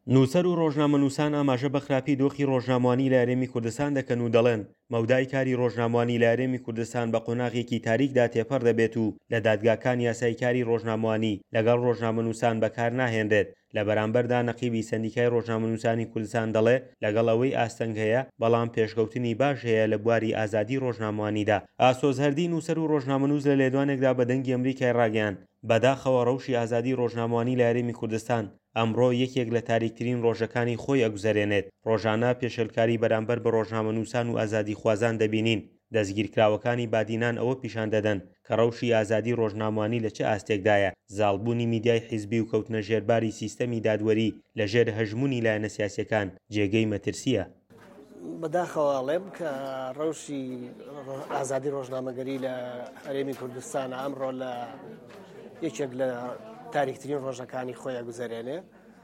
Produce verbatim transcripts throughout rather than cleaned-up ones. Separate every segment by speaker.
Speaker 1: نووسەر و ڕۆژنامەنووسان ئاماژە بە خراپی دۆخی ڕۆژنامەوانی لە هەرێمی کوردستان دەکەن و دەڵێن مەودای کاری ڕۆژنامەوانی لە هەرێمی کوردستان بە قۆناغێکی تاریکدا تێپەڕ دەبێت و لە دادگاکان یاسای کاری ڕۆژنامەوانی لەگەڵ ڕۆژنامەنووسان بەکار ناهێنرێت. لە بەرامبەردا نەقیبی سەندیکای ڕۆژنامەنووسانی کوردستان دەڵێ لەگەڵ ئەوەی ئاستەنگ هەیە بەڵام پێشکەوتنی باش هەیە لە بواری ئازادی ڕۆژنامەوانیدا. ئاسۆز هەردی نووسەر و ڕۆژنامەنووس لە لێدوانێکدا بە دەنگی ئەمریکای ڕاگەیاند بەداخەوە ڕەوشی ئازادی ڕۆژنامەوانی لە هەرێمی کوردستان ئەمڕۆ یەکێک لە تاریکترین ڕۆژەکانی خۆی ئەگوزارێنێت. ڕۆژانە پێشێلکاری بەرامبەر بە ڕۆژنامەنووسان و ئازادی خوازان دەبینین. دەستگیرکراوەکانی بادینان ئەوە پیشان دەدەن کە ڕەوشی ئازادی ڕۆژنامەوانی لە چه ئاستێکدایە. زاڵبوونی میدیای حیزبی و کەوتنە ژێرباری سیستەمی دادوەری لەژێر هەژمونی لایەنە سیاسیەکان جێگەی مەترسیە.
Speaker 2: بەداخەواڵێم کە ڕەوشی ئازادی ڕۆژنامەگەری لە هەرێمی کوردستانە ئەمڕۆ لە یەکێک لە تاریکترین ڕۆژەکانی خۆی ئەگوزارێنێ.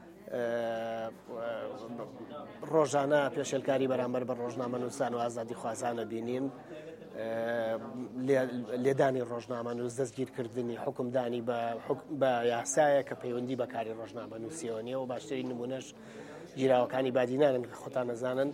Speaker 2: ڕۆژانە پێشێلکاری بەرامبەر بە ڕۆژنامەنووسان و ئازادی خوازانە بینین، لێدانی ڕۆژنامەنووس، دەستگیرکردنی حکومدانی بە یاسایە کە پەیوەندی بە کاری ڕۆژنامەنووسیەوە نیە و باشترین نمونەش گیراوەکانی بادینانن کە خۆتان نەزانن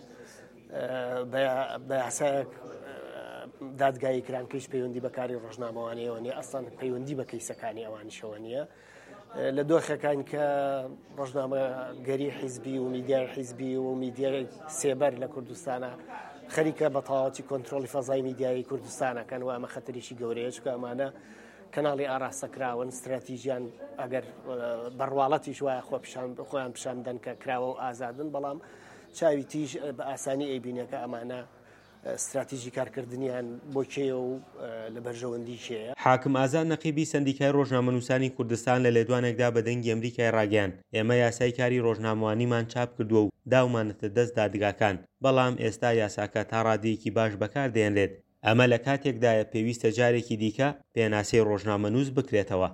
Speaker 2: بە یاسایەک دادگایی کران کەیش پەیوەندی بە کاری ڕۆژنامەوانیەوە نیە، ئەسڵان پەیوەندی بە کەیسەکانی ئەوانیشەوە نییە. لە دۆخەکان کە ڕۆژنامەگەری حیزبی و میدیای حیزبی و میدیای سێبەر لە کوردستانە خەریکە بە تەواوەتی کۆنتترۆلی فەزای میدیایی کوردستانەکەن و ئەمە خەتەریشی گەورەیە چکە ئەمانە کەناڵی ئاراستەکراون، استراتیژیان ئەگەر بەڕواڵەتیش وایە خۆیان پیشاندەن کە کراوە و ئازادن، بەڵام چاوی تیژ بە ئاسانی ئەیبینەکە ئەمانە استراتیژی کارکردنیان بۆ کێ و لە بەرژەوەندی کێیە.
Speaker 1: حاکم ئازاد نەقیبی سەندیکای ڕۆژنامەنووسانی کوردستان لە لێدوانێکدا بە دەنگی ئەمریکای ڕاگەیاند ئێمە یاسای کاری ڕۆژنامەوانیمان چاپ کردووە و داومانەتە دەست دادگاکان، بەڵام ئێستا یاساکە تا ڕادەیەکی باش بەکاردێنرێت. ئەمە لە کاتێکدایە پێویستە جارێکی دیکە پێناسەی ڕۆژنامەنووس بکرێتەوە.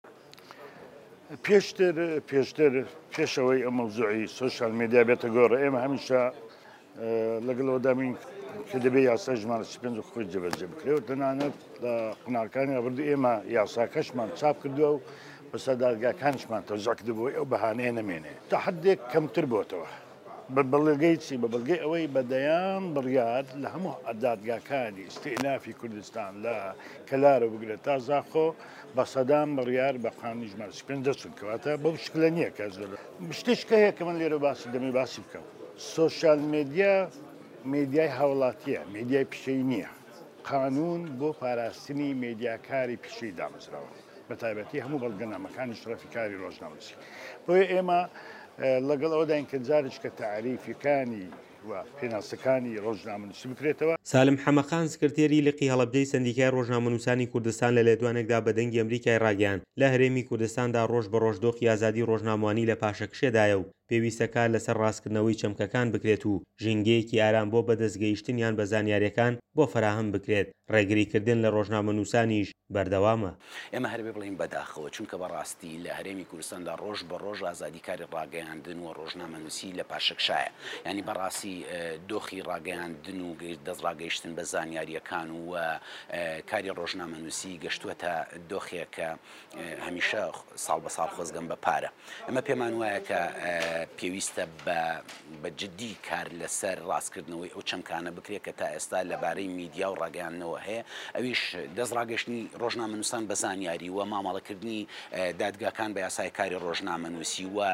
Speaker 3: پێشتر پێشتر پێشەوەی ئەم مەوزوعی سۆشیال میدیا بێتە گۆڕە، ئێمە هەمیشە لەگەڵەوە دامین کە دەبێ یاسا ژمارە پێنج خۆی جێبەجێ بکرێت و تەنانەت لە قوناکانی ئەبردو ئێمە یاساکەشمان چاپ کردووە و بەسەر دادگاکانیشمان تەوزیع کردبووە ئەو بەهانەیە نەمێنێ تا حدێک کەمتر بۆتەوە بە بەڵگەی چی بە بەڵگەی ئەوەی بەدەیان بڕیار لە هەموو دادگاکانی ئیستئینافی کوردستان لە کەلارە بگرێت تا زاخۆ بە سەدان بڕیار بە قانونی ژمارە پێنج دەچون کەواتە بەو شکلە نییە کە زۆر شتێشکە هەیە کە من لێرە باسی دەمێ باسی بکەم. سۆشیال میدیا میدیای هاوڵاتیە، میدیای پیشەی نییە. قانون بۆ پاراستنی میدیاکاری پیشەی دامەزراوە، بە تایبەتی هەموو بەڵگەنامەکانی شرەفی کاری ڕۆژنامەنووسی. بۆیە ئێمە لەگەڵ ئەوەداین کە جارێک کە تەعریفەکانی و پێناسەکانی ڕۆژنامەنووسی بکرێتەوە.
Speaker 1: سالم حەمەخان سکرتێری لقی هەڵەبجەی سەندیکای ڕۆژنامەنووسانی کوردستان لە لێدوانێکدا بە دەنگی ئەمریکای ڕاگەیاند لە هەرێمی کوردستاندا ڕۆژ بە ڕۆژ دۆخی ئازادی ڕۆژنامەوانی لە پاشەکشێدایە و پێویستەکە لەسەر ڕاستکردنەوەی چەمکەکان بکرێت و ژینگەیەکی ئارام بۆ بەدەستگەیشتنیان بە زانیاریەکان بۆ فراهم بکرێت. ڕێگریکردن لە ڕۆژنامەنووسانیش بەردەوامە.
Speaker 4: ئێمە هەربێ بڵین بەداخەوە چونکە بەڕاستی لە هەرێمی کوردستاندا ڕۆژ بە ڕۆژ ئازادیکاری ڕاگەیاندن و ڕۆژنامەنووسی لە پاشەکشایە، ینی بەڕاستی دۆخی ڕاگەیاندن و دەستڕاگەیشتن بە زانیاریەکان و کاری ڕۆژنامەنووسی گەشتووەتە دۆخێک کە هەمیشە ساڵ بە ساڵ خۆزگەم بە پارە. ئەمە پێمان وایە کە پێویستە بە جددی کار لەسەر ڕاستکردنەوەی ئەو چەمکانە بکرێت کە تا ئێستا لەبارەی میدیا و ڕاگەیاندنەوە هەیە، ئەویش دەستڕاگەشتنی ڕۆژنامەنووسان بە زانیاری و مامەڵەکردنی دادگاکان بە یاسای کاری ڕۆژنامەنووسی و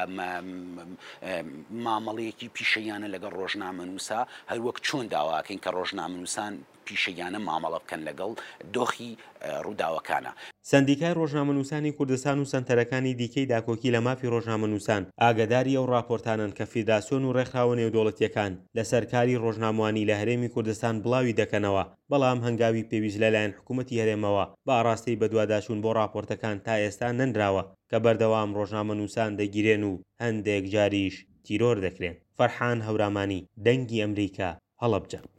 Speaker 4: مامەڵەیەکی پیشەیانە لەگەڵ ڕۆژنامەنووسا هەروەک چۆن داواکەین کە ڕۆژنامەنووسان پیشەیانە مامەڵە بکەن لەگەڵ دۆخی ڕووداوەکانە.
Speaker 1: سەندیکای ڕۆژنامەنووسانی کوردستان و سەنتەرەکانی دیکەی داکۆکی لە مافی ڕۆژنامەنووسان ئاگاداری ئەو راپۆرتانن کە فیدراسیۆن و ڕێکخراوە نێودەوڵەتیەکان لە سەرکاری ڕۆژنامەوانی لە هەرێمی کوردستان بڵاوی دەکەنەوە، بەڵام هەنگاوی پێویست لەلایەن حکوومەتی هەرێمەوە بە ئاڕاستەی بەدواداچوون بۆ راپۆرتەکان تا ئێستا نەنراوە کە بەردەوام ڕۆژنامەنووسان دەگیرێن و هەندێک جاریش تیرۆر دەکرێن. فەرحان هەورامانی، دەنگی ئەمریکا، هەڵەبجە.